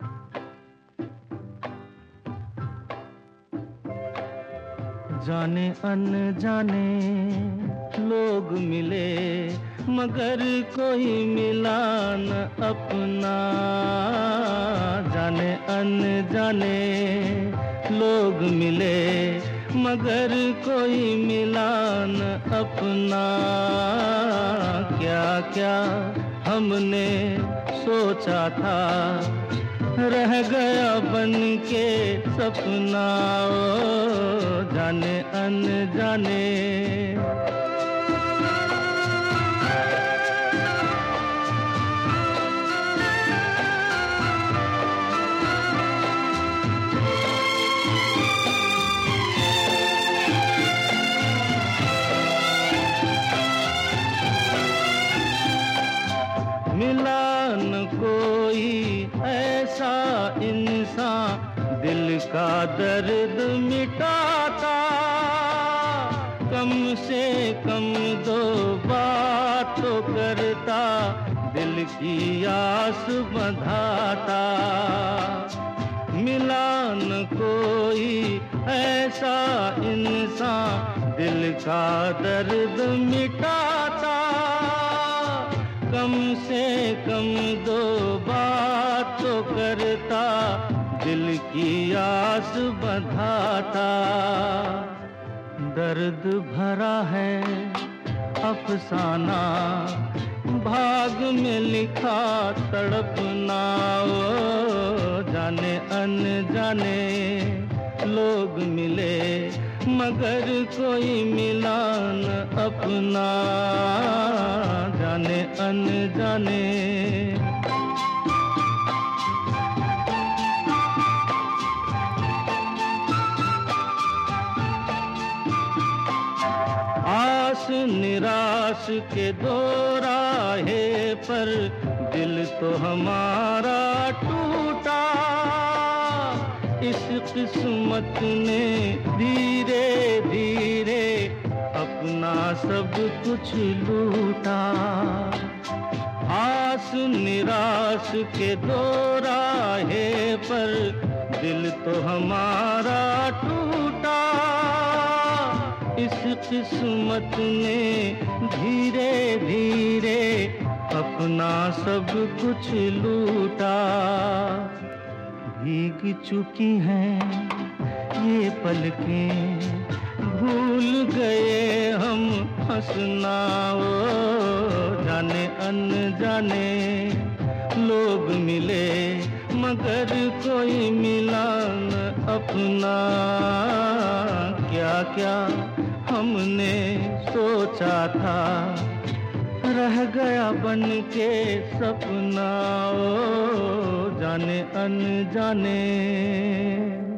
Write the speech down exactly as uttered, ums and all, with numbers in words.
जाने अनजाने लोग मिले मगर कोई मिला न अपना। जाने अनजाने लोग मिले मगर कोई मिला न अपना। क्या क्या हमने सोचा था रह गया बन के सपना। ओ जाने अनजाने मिला न कोई ऐसा इंसान दिल का दर्द मिटाता। कम से कम दो बात तो करता दिल की आस बंधाता। मिला न कोई ऐसा इंसान दिल का दर्द मिटाता। कम से कम दो बात तो करता दिल की आस बंधाता। दर्द भरा है अफसाना भाग में लिखा तड़पना। ओ जाने अनजाने लोग मिले मगर कोई मिला न अपना। जाने अनजाने आस निराश के दो राहे पर दिल तो हमारा टूटा। इस किस्मत ने धीरे धीरे अपना सब कुछ लूटा। आस निराश के दो राहे पर दिल तो हमारा टूटा। इस किस्मत ने धीरे धीरे अपना सब कुछ लूटा। भीग चुकी हैं ये पलकें भूल गए हम हंसना। ओ जाने अनजाने लोग मिले मगर कोई मिला न अपना। क्या क्या हमने सोचा था रह गया बन के सपना। ओ जाने अनजाने